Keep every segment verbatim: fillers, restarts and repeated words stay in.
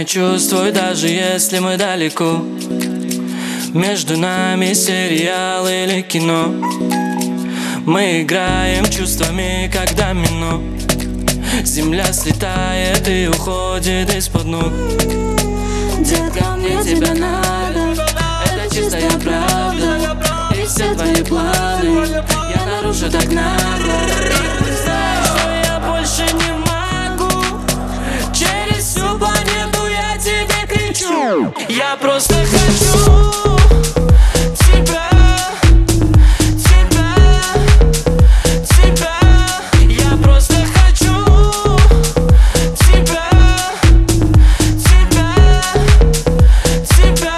не чувствуй, даже если мы далеко. Между нами сериал или кино. Мы играем чувствами, как домино. Земля слетает и уходит из-под ног. Детка, мне тебя надо, Это чистая правда. И все твои планы я нарушу так нагло. И ты знаешь, что я больше не могу. Через всю планету я тебе кричу. Я просто хочу тебя, тебя, тебя. Я просто хочу тебя, тебя, тебя.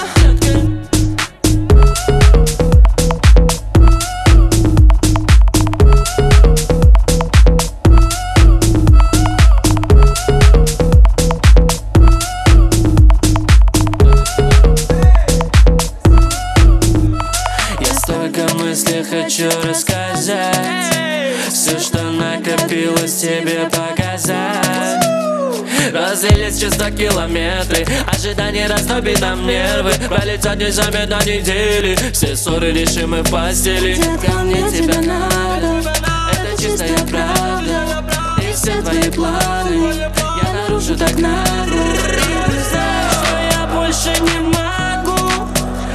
Если хочу рассказать все, что накопилось, тебе показать. Разлились чувства километры, ожидание растопит нам нервы. Пролетят незаметно недели, все ссоры решим мы в постели. детка, мне тебя надо, Это чистая правда. И все твои планы я нарушу так нагло. И ты знаешь, что я больше не могу.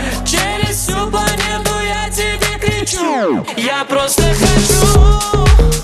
Через всю планету я тебе кричу. Я просто хочу